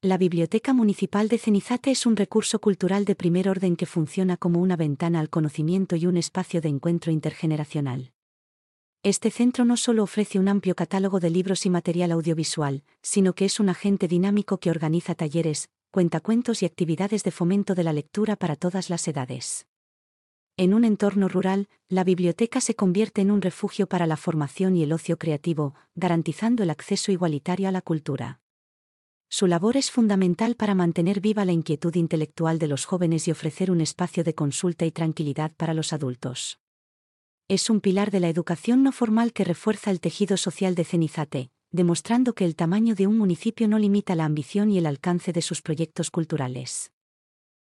La Biblioteca Municipal de Cenizate es un recurso cultural de primer orden que funciona como una ventana al conocimiento y un espacio de encuentro intergeneracional. Este centro no solo ofrece un amplio catálogo de libros y material audiovisual, sino que es un agente dinámico que organiza talleres, cuentacuentos y actividades de fomento de la lectura para todas las edades. En un entorno rural, la biblioteca se convierte en un refugio para la formación y el ocio creativo, garantizando el acceso igualitario a la cultura. Su labor es fundamental para mantener viva la inquietud intelectual de los jóvenes y ofrecer un espacio de consulta y tranquilidad para los adultos. Es un pilar de la educación no formal que refuerza el tejido social de Cenizate, demostrando que el tamaño de un municipio no limita la ambición y el alcance de sus proyectos culturales.